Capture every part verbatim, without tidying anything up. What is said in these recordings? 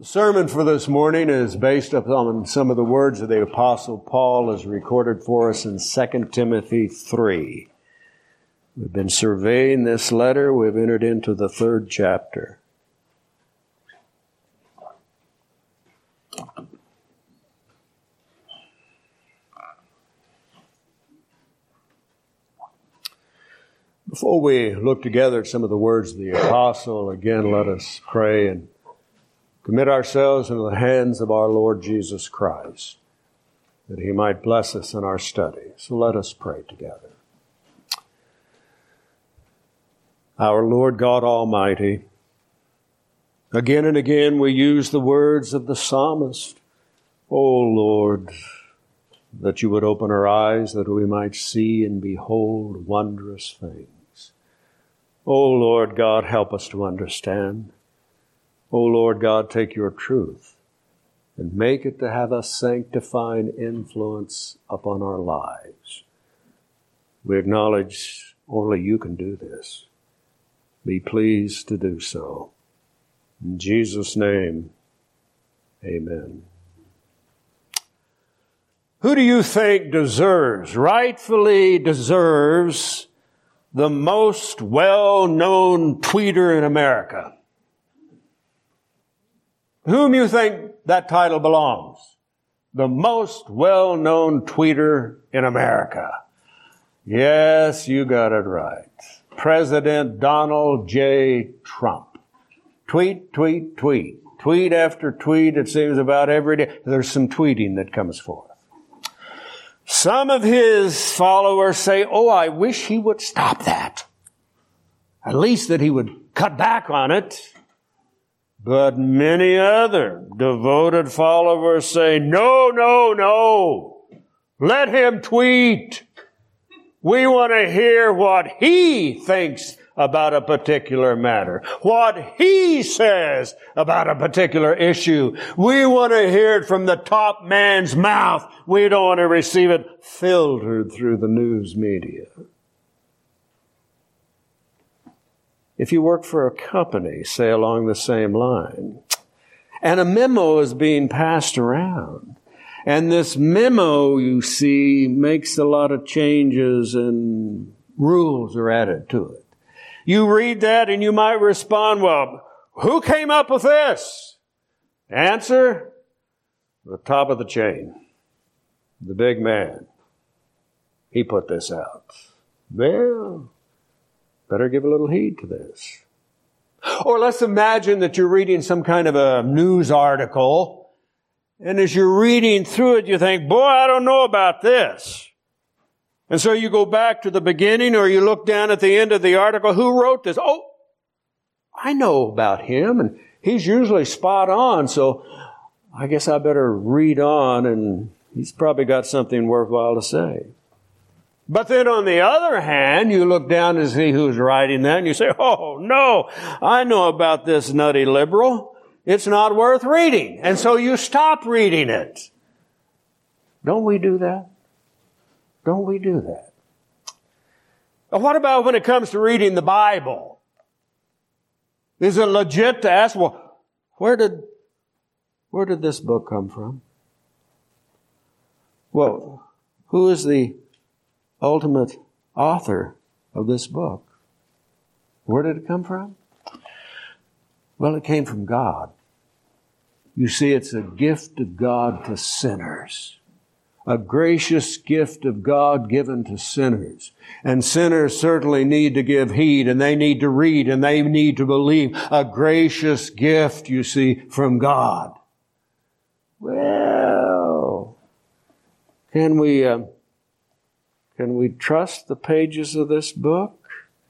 The sermon for this morning is based upon some of the words of the Apostle Paul as recorded for us in Second Timothy three. We've been surveying this letter. We've entered into the third chapter. Before we look together at some of the words of the Apostle, again, let us pray and commit ourselves into the hands of our Lord Jesus Christ, that He might bless us in our study. So let us pray together. Our Lord God Almighty, again and again we use the words of the psalmist, O Lord, that you would open our eyes that we might see and behold wondrous things. O Lord God, help us to understand. O Lord God, take your truth and make it to have a sanctifying influence upon our lives. We acknowledge only you can do this. Be pleased to do so. In Jesus' name, amen. Who do you think deserves, rightfully deserves, the most well-known tweeter in America? Whom you think that title belongs? The most well-known tweeter in America. Yes, you got it right. President Donald J. Trump. Tweet, tweet, tweet. Tweet after tweet, it seems about every day. There's some tweeting that comes forth. Some of his followers say, oh, I wish he would stop that. At least that he would cut back on it. But many other devoted followers say, no, no, no. Let him tweet. We want to hear what he thinks about a particular matter, what he says about a particular issue. We want to hear it from the top man's mouth. We don't want to receive it filtered through the news media. If you work for a company, say along the same line, and a memo is being passed around, and this memo, you see, makes a lot of changes and rules are added to it. You read that and you might respond, well, who came up with this? Answer, the top of the chain, the big man. He put this out. Well, better give a little heed to this. Or let's imagine that you're reading some kind of a news article, and as you're reading through it, you think, boy, I don't know about this. And so you go back to the beginning, or you look down at the end of the article, who wrote this? Oh, I know about him, and he's usually spot on, so I guess I better read on, and he's probably got something worthwhile to say. But then on the other hand, you look down to see who's writing that, and you say, oh, no, I know about this nutty liberal. It's not worth reading. And so you stop reading it. Don't we do that? Don't we do that? But what about when it comes to reading the Bible? Is it legit to ask, well, where did, where did this book come from? Well, who is the ultimate author of this book? Where did it come from? Well, it came from God. You see, it's a gift of God to sinners. A gracious gift of God given to sinners. And sinners certainly need to give heed, and they need to read, and they need to believe. A gracious gift, you see, from God. Well, can we, uh, can we trust the pages of this book?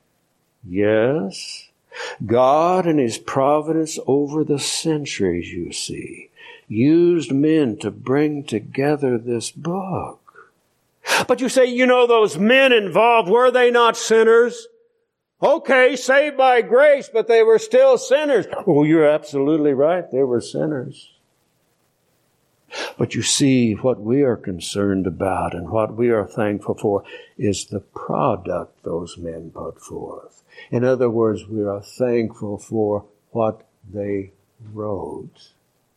Yes. God in His providence over the centuries, you see, used men to bring together this book. But you say, you know, those men involved, were they not sinners? Okay, saved by grace, but they were still sinners. Oh, you're absolutely right. They were sinners. But you see, what we are concerned about and what we are thankful for is the product those men put forth. In other words, we are thankful for what they wrote.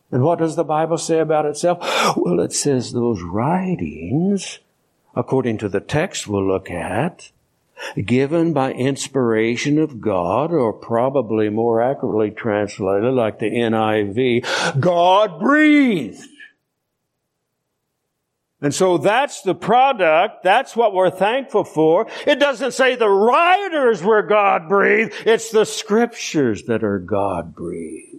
And what does the Bible say about itself? Well, it says those writings, according to the text we'll look at, given by inspiration of God, or probably more accurately translated, like the N I V, God breathed. And so that's the product. That's what we're thankful for. It doesn't say the writers were God breathed. It's the Scriptures that are God breathed.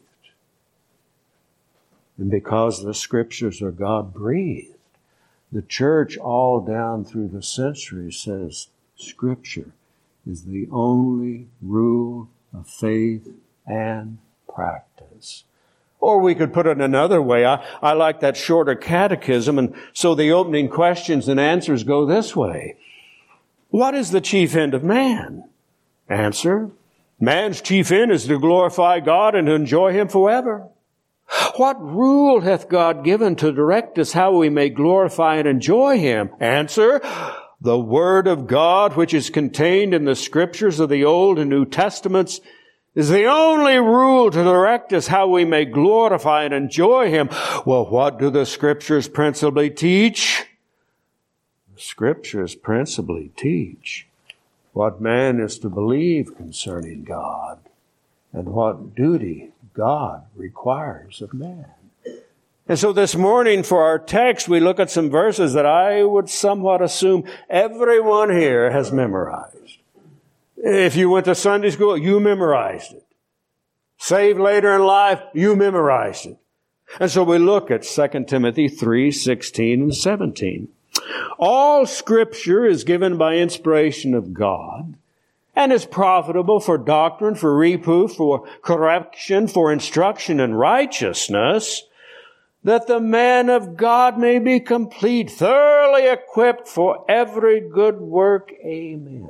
And because the Scriptures are God breathed, the church all down through the centuries says Scripture is the only rule of faith and practice. Or we could put it another way. I, I like that shorter catechism, and so the opening questions and answers go this way. What is the chief end of man? Answer, man's chief end is to glorify God and to enjoy Him forever. What rule hath God given to direct us how we may glorify and enjoy Him? Answer, the Word of God, which is contained in the Scriptures of the Old and New Testaments, is the only rule to direct us how we may glorify and enjoy Him. Well, what do the Scriptures principally teach? The Scriptures principally teach what man is to believe concerning God and what duty God requires of man. And so this morning for our text, we look at some verses that I would somewhat assume everyone here has memorized. If you went to Sunday school, you memorized it. Saved later in life, you memorized it. And so we look at Second Timothy three, sixteen and seventeen. All Scripture is given by inspiration of God and is profitable for doctrine, for reproof, for correction, for instruction in righteousness, that the man of God may be complete, thoroughly equipped for every good work. Amen.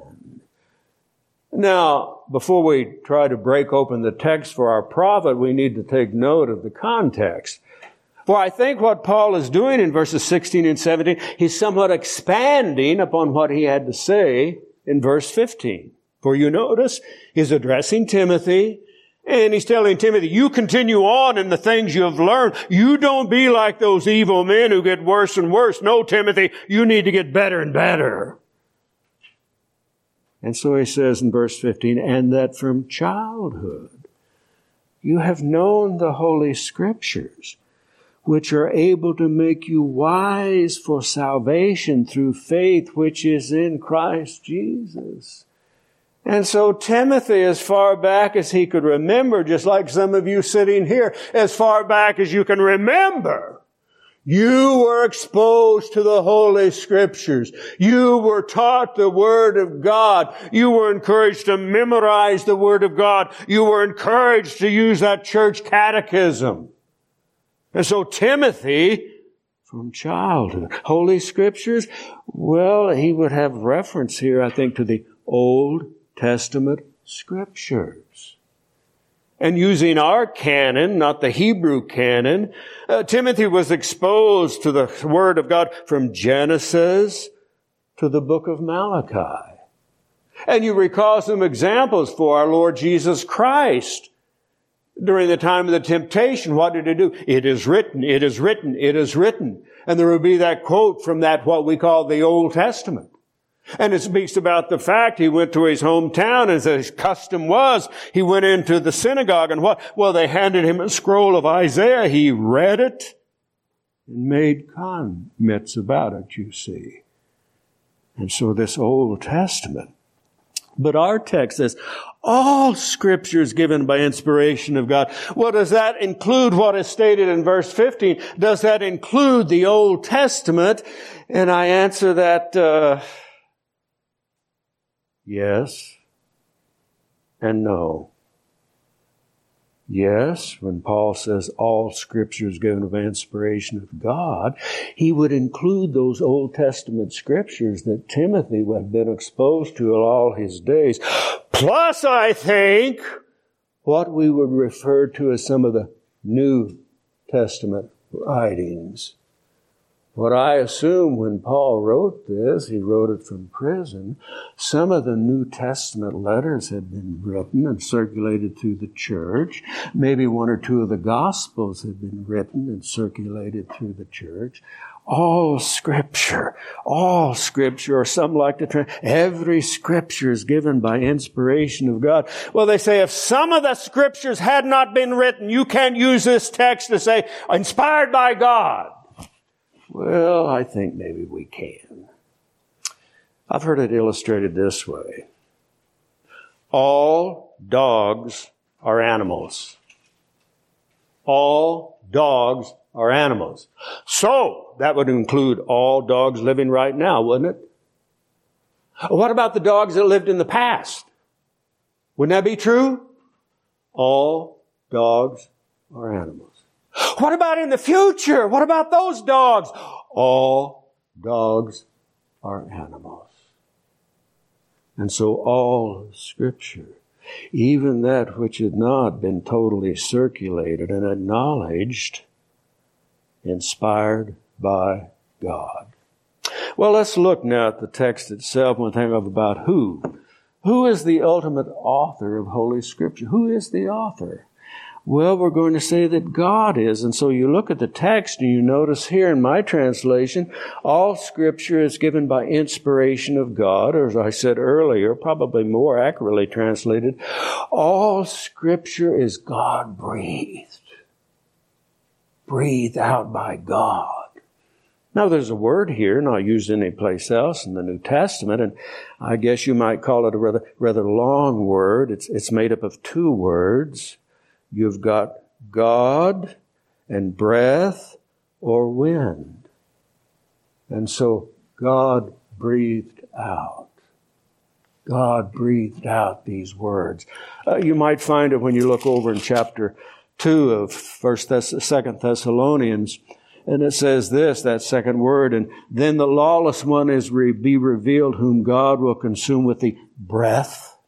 Now, before we try to break open the text for our profit, we need to take note of the context. For I think what Paul is doing in verses sixteen and seventeen, he's somewhat expanding upon what he had to say in verse fifteen. For you notice, he's addressing Timothy, and he's telling Timothy, you continue on in the things you have learned. You don't be like those evil men who get worse and worse. No, Timothy, you need to get better and better. And so he says in verse fifteen, and that from childhood you have known the Holy Scriptures, which are able to make you wise for salvation through faith which is in Christ Jesus. And so Timothy, as far back as he could remember, just like some of you sitting here, as far back as you can remember, you were exposed to the Holy Scriptures. You were taught the Word of God. You were encouraged to memorize the Word of God. You were encouraged to use that church catechism. And so Timothy, from childhood, Holy Scriptures, well, he would have reference here, I think, to the Old Testament Scriptures. And using our canon, not the Hebrew canon, uh, Timothy was exposed to the Word of God from Genesis to the book of Malachi. And you recall some examples for our Lord Jesus Christ. During the time of the temptation, what did he do? It is written, it is written, it is written. And there would be that quote from that, what we call the Old Testament. And it speaks about the fact he went to his hometown, as his custom was, he went into the synagogue, and what? Well, they handed him a scroll of Isaiah. He read it and made comments about it, you see. And so this Old Testament. But our text says, all Scripture is given by inspiration of God. Well, does that include what is stated in verse fifteen? Does that include the Old Testament? And I answer that, uh, yes and no. Yes, when Paul says all Scripture is given by inspiration of God, he would include those Old Testament Scriptures that Timothy had been exposed to all his days. Plus, I think, what we would refer to as some of the New Testament writings. What I assume when Paul wrote this, he wrote it from prison. Some of the New Testament letters had been written and circulated through the church. Maybe one or two of the Gospels had been written and circulated through the church. All Scripture, all Scripture, or some like to try, every Scripture is given by inspiration of God. Well, they say if some of the Scriptures had not been written, you can't use this text to say, inspired by God. Well, I think maybe we can. I've heard it illustrated this way. All dogs are animals. All dogs are animals. So, that would include all dogs living right now, wouldn't it? What about the dogs that lived in the past? Wouldn't that be true? All dogs are animals. What about in the future? What about those dogs? All dogs are animals. And so all Scripture, even that which had not been totally circulated and acknowledged, inspired by God. Well, let's look now at the text itself and think of about who. Who is the ultimate author of Holy Scripture? Who is the author? Well, we're going to say that God is. And so you look at the text and you notice here in my translation, all Scripture is given by inspiration of God, or as I said earlier, probably more accurately translated, all Scripture is God-breathed. Breathed out by God. Now, there's a word here not used anyplace else in the New Testament, and I guess you might call it a rather, rather long word. It's, it's made up of two words. You've got God and breath or wind. And so God breathed out. God breathed out these words. Uh, you might find it when you look over in chapter two of First Thess- Second Thessalonians, and it says this, that second word, and then the lawless one is re- be revealed, whom God will consume with the breath,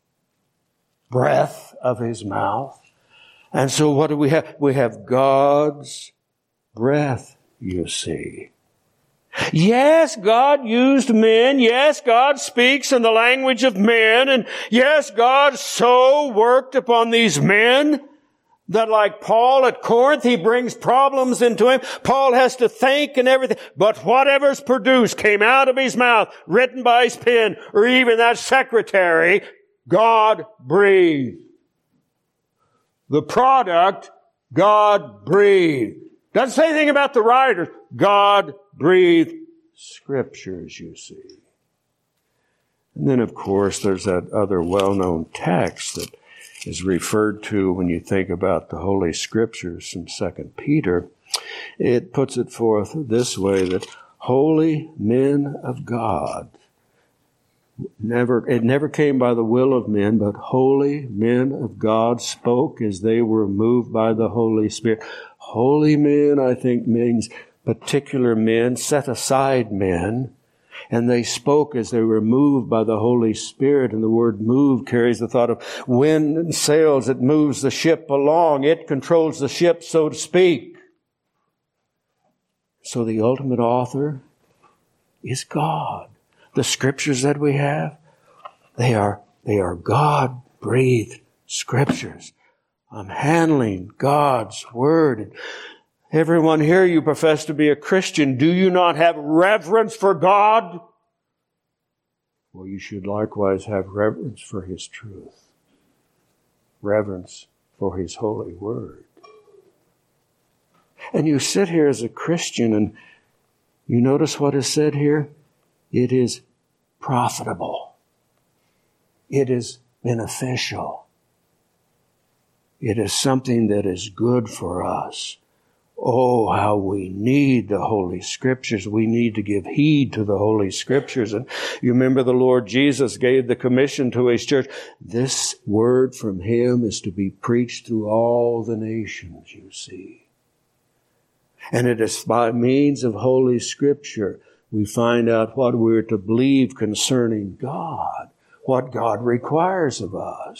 breath of His mouth. And so what do we have? We have God's breath, you see. Yes, God used men. Yes, God speaks in the language of men. And yes, God so worked upon these men that like Paul at Corinth, he brings problems into him. Paul has to think and everything. But whatever's produced came out of his mouth, written by his pen, or even that secretary, God breathed. The product, God breathed. Doesn't say anything about the writers. God breathed Scriptures, you see. And then, of course, there's that other well-known text that is referred to when you think about the Holy Scriptures from Second Peter. It puts it forth this way, that holy men of God, Never, it never came by the will of men, but holy men of God spoke as they were moved by the Holy Spirit. Holy men, I think, means particular men, set aside men, and they spoke as they were moved by the Holy Spirit. And the word move carries the thought of wind and sails. It moves the ship along. It controls the ship, so to speak. So the ultimate author is God. The Scriptures that we have, they are, they are God-breathed Scriptures. I'm handling God's Word. Everyone here, you profess to be a Christian. Do you not have reverence for God? Well, you should likewise have reverence for His truth. Reverence for His holy Word. And you sit here as a Christian and you notice what is said here? It is profitable. It is beneficial. It is something that is good for us. Oh, how we need the Holy Scriptures. We need to give heed to the Holy Scriptures. And you remember the Lord Jesus gave the commission to His church. This word from Him is to be preached through all the nations, you see. And it is by means of Holy Scripture we find out what we're to believe concerning God, what God requires of us.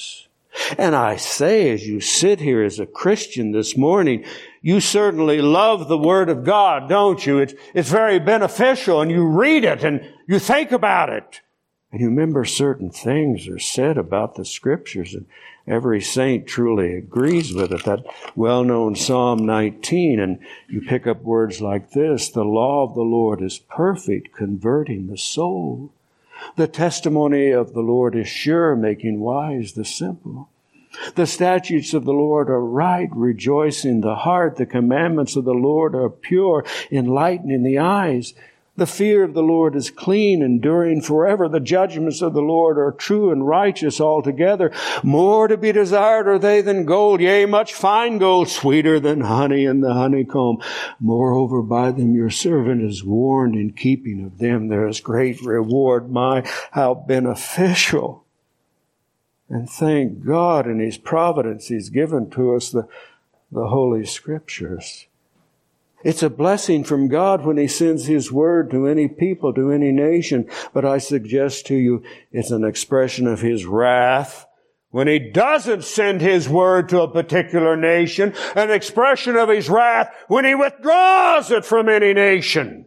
And I say, as you sit here as a Christian this morning, you certainly love the Word of God, don't you? It's, it's very beneficial, and you read it and you think about it. And you remember certain things are said about the Scriptures, and every saint truly agrees with it. That well-known Psalm nineteen, and you pick up words like this: the law of the Lord is perfect, converting the soul. The testimony of the Lord is sure, making wise the simple. The statutes of the Lord are right, rejoicing the heart. The commandments of the Lord are pure, enlightening the eyes. The fear of the Lord is clean, enduring forever. The judgments of the Lord are true and righteous altogether. More to be desired are they than gold, yea, much fine gold, sweeter than honey in the honeycomb. Moreover, by them your servant is warned. In keeping of them there is great reward. My, how beneficial! And thank God in His providence He's given to us the, the Holy Scriptures. It's a blessing from God when He sends His Word to any people, to any nation. But I suggest to you, it's an expression of His wrath when He doesn't send His Word to a particular nation, an expression of His wrath when He withdraws it from any nation.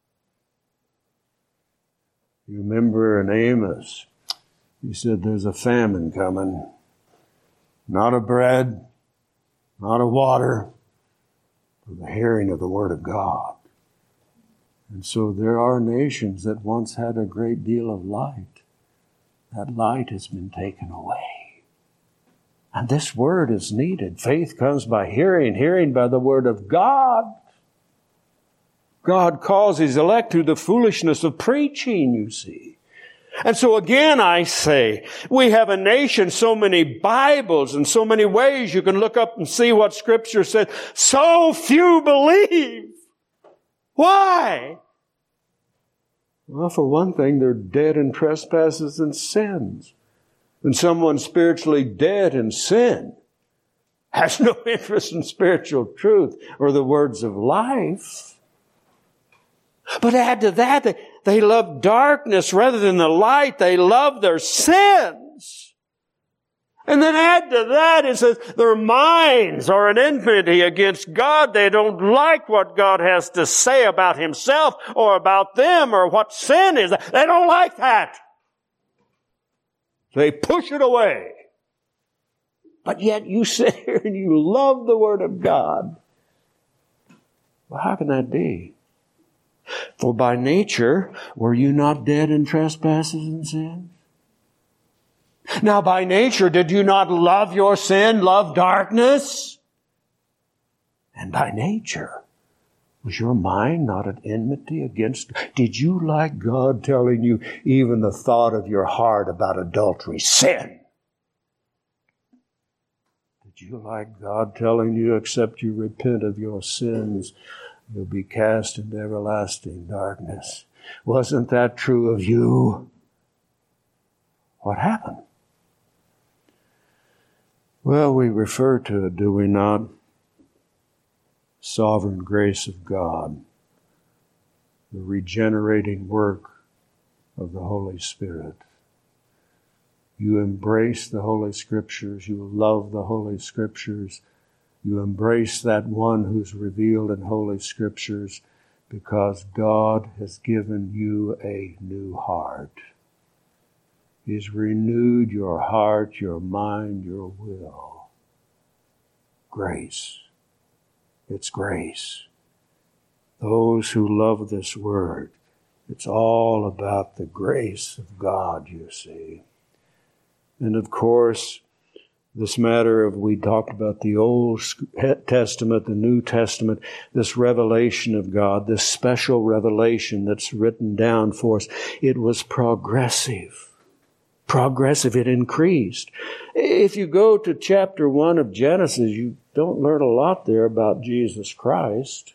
You remember in Amos, He said there's a famine coming. Not of bread, not of water, but the hearing of the Word of God. And so there are nations that once had a great deal of light. That light has been taken away. And this Word is needed. Faith comes by hearing, hearing by the Word of God. God calls His elect through the foolishness of preaching, you see. And so again I say, we have a nation, so many Bibles and so many ways you can look up and see what Scripture said. So few believe. Why? Well, for one thing, they're dead in trespasses and sins. When someone's spiritually dead in sin, has no interest in spiritual truth or the words of life. But add to that, they, they love darkness rather than the light. They love their sins. And then add to that, it says their minds are an enmity against God. They don't like what God has to say about Himself or about them or what sin is. They don't like that. They push it away. But yet you sit here and you love the Word of God. Well, how can that be? For by nature, were you not dead in trespasses and sins? Now by nature, did you not love your sin, love darkness? And by nature, was your mind not at enmity against? Did you like God telling you even the thought of your heart about adultery, sin? Did you like God telling you, except you repent of your sins, you'll be cast into everlasting darkness? Wasn't that true of you? What happened? Well, we refer to it, do we not? Sovereign grace of God, the regenerating work of the Holy Spirit. You embrace the Holy Scriptures. You love the Holy Scriptures. You embrace that one who's revealed in Holy Scriptures because God has given you a new heart. He's renewed your heart, your mind, your will. Grace. It's grace. Those who love this Word, it's all about the grace of God, you see. And of course, this matter of, we talked about the Old Testament, the New Testament, this revelation of God, this special revelation that's written down for us, it was progressive. Progressive, it increased. If you go to chapter one of Genesis, you don't learn a lot there about Jesus Christ.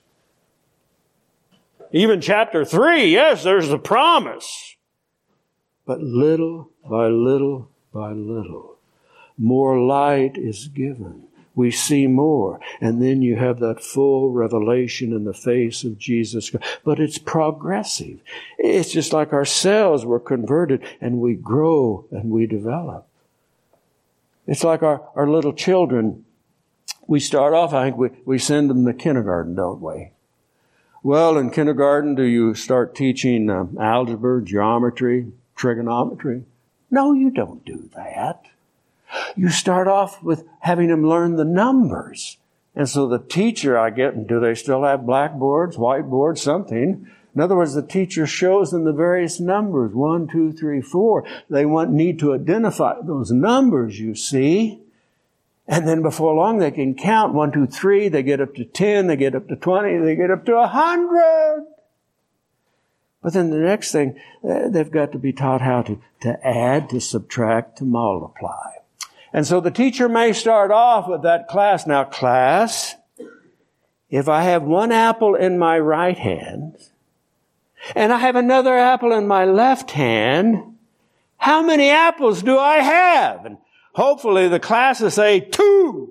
Even chapter three, yes, there's the promise. But little by little by little, more light is given. We see more. And then you have that full revelation in the face of Jesus Christ. But it's progressive. It's just like our cells were converted and we grow and we develop. It's like our, our little children. We start off, I think we, we send them to kindergarten, don't we? Well, in kindergarten, do you start teaching uh, algebra, geometry, trigonometry? No, you don't do that. You start off with having them learn the numbers. And so the teacher, I get, do they still have blackboards, whiteboards, something? In other words, the teacher shows them the various numbers, one, two, three, four. They want, need to identify those numbers, you see. And then before long, they can count one, two, three. They get up to ten. They get up to twenty. They get up to a hundred. But then the next thing, uh, they've got to be taught how to, to add, to subtract, to multiply. And so the teacher may start off with that class. Now, class, if I have one apple in my right hand and I have another apple in my left hand, how many apples do I have? And hopefully the class will say two.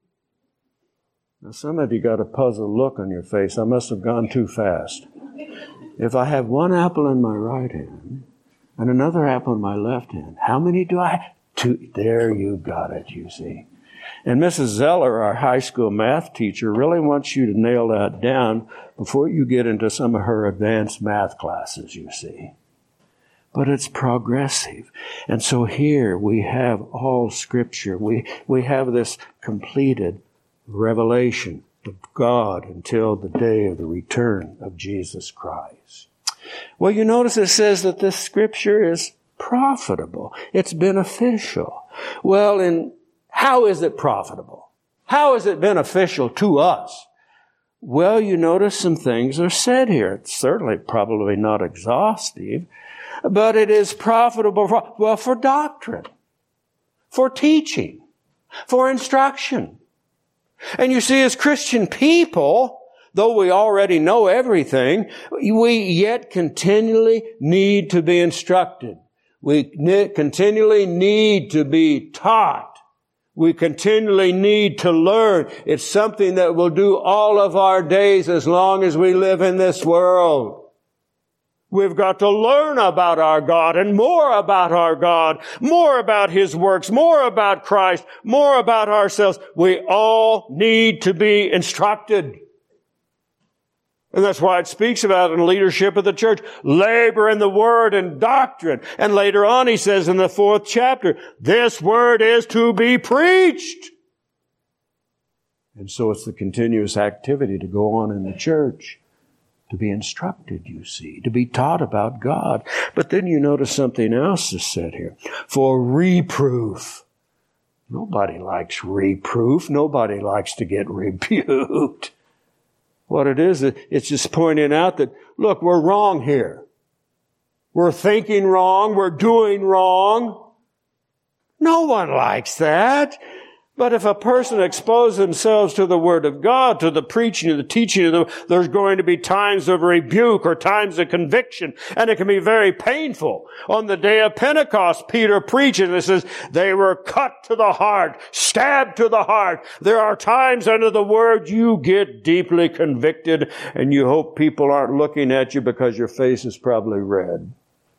Now, some of you got a puzzled look on your face. I must have gone too fast. If I have one apple in my right hand and another apple in my left hand, how many do I have? Two. There you got it, you see. And Missus Zeller, our high school math teacher, really wants you to nail that down before you get into some of her advanced math classes, you see. But it's progressive. And so here we have all Scripture. We, we have this completed revelation of God until the day of the return of Jesus Christ. Well, you notice it says that this Scripture is profitable. It's beneficial. Well, and how is it profitable? How is it beneficial to us? Well, you notice some things are said here. It's certainly probably not exhaustive, but it is profitable for, well, for doctrine, for teaching, for instruction. And you see, as Christian people, though we already know everything, we yet continually need to be instructed. We continually need to be taught. We continually need to learn. It's something that we'll do all of our days as long as we live in this world. We've got to learn about our God and more about our God, more about His works, more about Christ, more about ourselves. We all need to be instructed. And that's why it speaks about in leadership of the church, labor in the word and doctrine. And later on he says in the fourth chapter, this word is to be preached. And so it's the continuous activity to go on in the church, to be instructed, you see, to be taught about God. But then you notice something else is said here. For reproof. Nobody likes reproof. Nobody likes to get rebuked. What it is, it's just pointing out that, look, we're wrong here. We're thinking wrong. We're doing wrong. No one likes that. But if a person exposes themselves to the Word of God, to the preaching and the teaching of the, there's going to be times of rebuke or times of conviction, and it can be very painful. On the day of Pentecost, Peter preaches, and it says, they were cut to the heart, stabbed to the heart. There are times under the Word you get deeply convicted, and you hope people aren't looking at you because your face is probably red.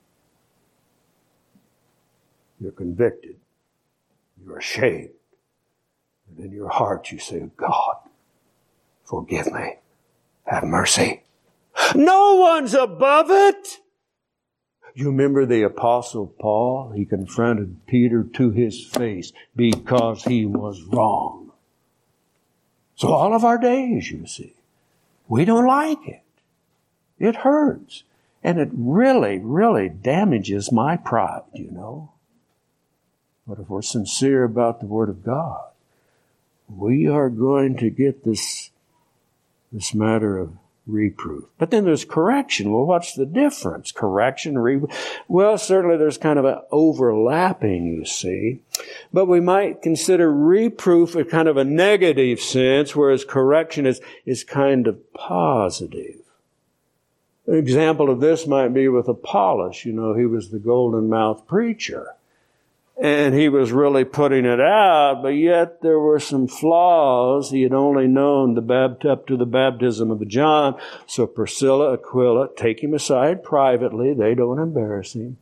You're convicted. You're ashamed. And in your heart you say, God, forgive me. Have mercy. No one's above it. You remember the Apostle Paul? He confronted Peter to his face because he was wrong. So all of our days, you see, we don't like it. It hurts. And it really, really damages my pride, you know. But if we're sincere about the Word of God, we are going to get this, this matter of reproof. But then there's correction. Well, what's the difference? Correction, reproof? Well, certainly there's kind of an overlapping, you see. But we might consider reproof a kind of a negative sense, whereas correction is, is kind of positive. An example of this might be with Apollos. You know, he was the golden-mouthed preacher. And he was really putting it out, but yet there were some flaws. He had only known the bapt- up to the baptism of John. So Priscilla, Aquila take him aside privately. They don't embarrass him.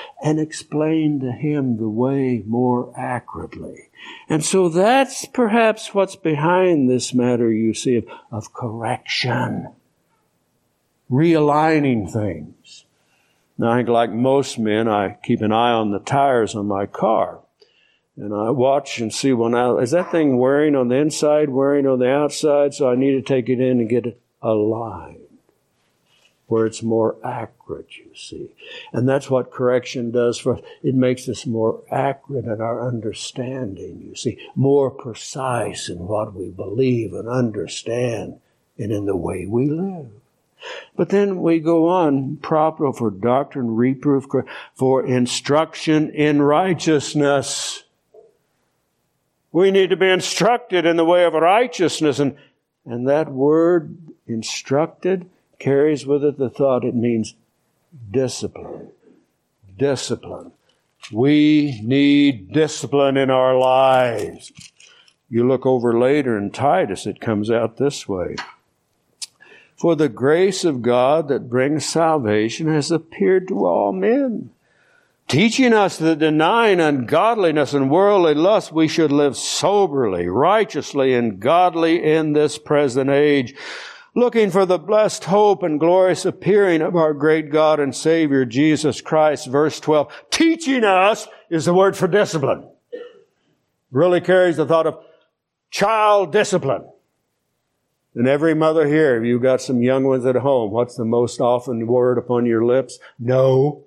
and explain to him the way more accurately. And so that's perhaps what's behind this matter, you see, of, of correction. Realigning things. Now, I think like most men, I keep an eye on the tires on my car. And I watch and see, well, now, is that thing wearing on the inside, wearing on the outside? So I need to take it in and get it aligned where it's more accurate, you see. And that's what correction does for us. It makes us more accurate in our understanding, you see, more precise in what we believe and understand and in the way we live. But then we go on, proper for doctrine, reproof, for instruction in righteousness. We need to be instructed in the way of righteousness. And, and that word, instructed, carries with it the thought it means discipline. Discipline. We need discipline in our lives. You look over later in Titus, it comes out this way. For the grace of God that brings salvation has appeared to all men, teaching us that denying ungodliness and worldly lust, we should live soberly, righteously, and godly in this present age, looking for the blessed hope and glorious appearing of our great God and Savior, Jesus Christ. Verse twelve, teaching us is the word for discipline. Really carries the thought of child discipline. And every mother here, if you've got some young ones at home, what's the most often word upon your lips? No.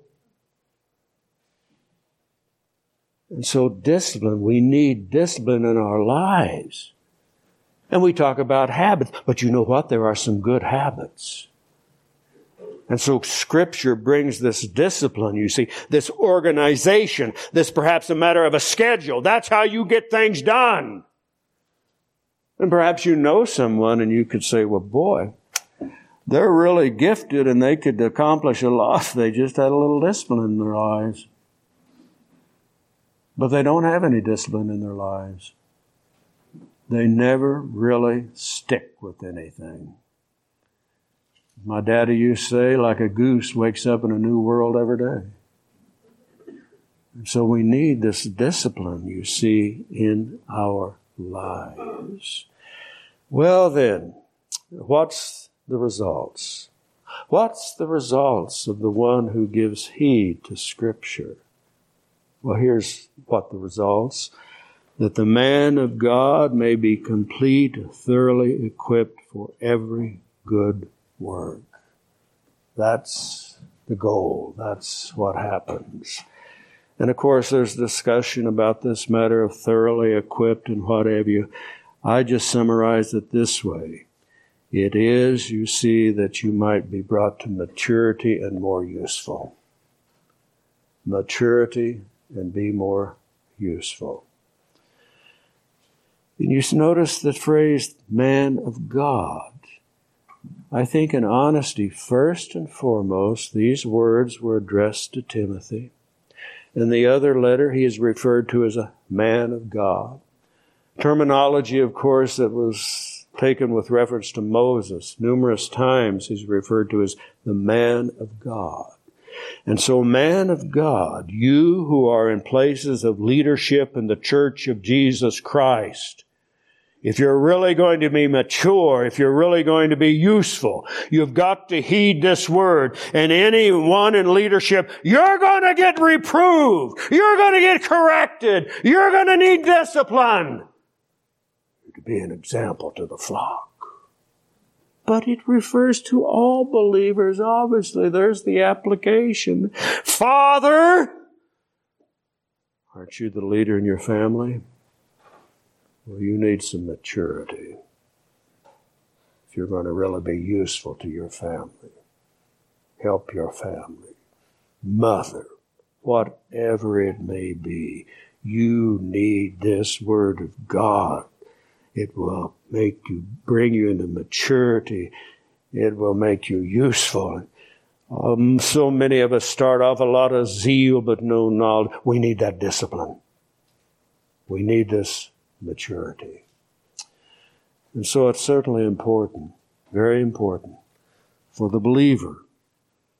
And so discipline, we need discipline in our lives. And we talk about habits, but you know what? There are some good habits. And so Scripture brings this discipline, you see, this organization, this perhaps a matter of a schedule. That's how you get things done. And perhaps you know someone and you could say, well, boy, they're really gifted and they could accomplish a lot if they just had a little discipline in their lives. But they don't have any discipline in their lives. They never really stick with anything. My daddy used to say, like a goose wakes up in a new world every day. And so we need this discipline, you see, in our lives. Well then, what's the results? What's the results of the one who gives heed to Scripture? Well, here's what the results. That the man of God may be complete, thoroughly equipped for every good work. That's the goal. That's what happens. And of course, there's discussion about this matter of thoroughly equipped and what have you. I just summarize it this way. It is, you see, that you might be brought to maturity and more useful. Maturity and be more useful. And you notice the phrase, man of God. I think in honesty, first and foremost, these words were addressed to Timothy. In the other letter, he is referred to as a man of God. Terminology, of course, that was taken with reference to Moses. Numerous times he's referred to as the man of God. And so, man of God, you who are in places of leadership in the church of Jesus Christ, if you're really going to be mature, if you're really going to be useful, you've got to heed this word. And anyone in leadership, you're going to get reproved. You're going to get corrected. You're going to need discipline. To be an example to the flock. But it refers to all believers. Obviously, there's the application. Father, aren't you the leader in your family? Well, you need some maturity if you're going to really be useful to your family. Help your family. Mother, whatever it may be, you need this Word of God. It will make you, bring you into maturity. It will make you useful. Um, so many of us start off a lot of zeal but no knowledge. We need that discipline. We need this maturity. And so it's certainly important, very important, for the believer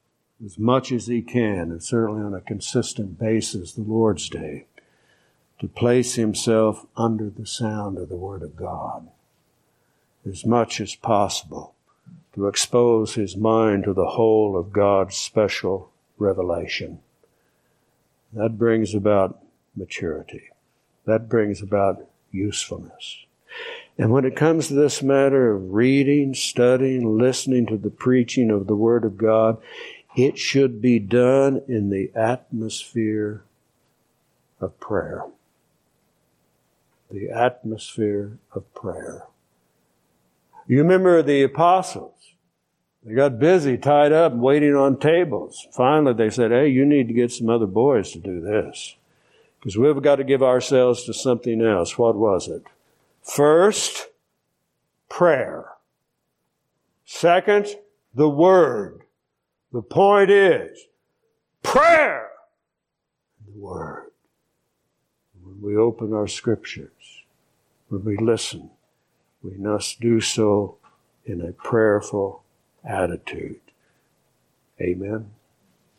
as much as he can, and certainly on a consistent basis the Lord's Day, to place himself under the sound of the Word of God, as much as possible, to expose his mind to the whole of God's special revelation. That brings about maturity. That brings about usefulness. And when it comes to this matter of reading, studying, listening to the preaching of the Word of God, it should be done in the atmosphere of prayer. The atmosphere of prayer. You remember the apostles. They got busy, tied up, waiting on tables. Finally, they said, hey, you need to get some other boys to do this, because we've got to give ourselves to something else. What was it? First, prayer. Second, the Word. The point is, prayer. The Word. When we open our Scriptures, when we listen, we must do so in a prayerful attitude. Amen.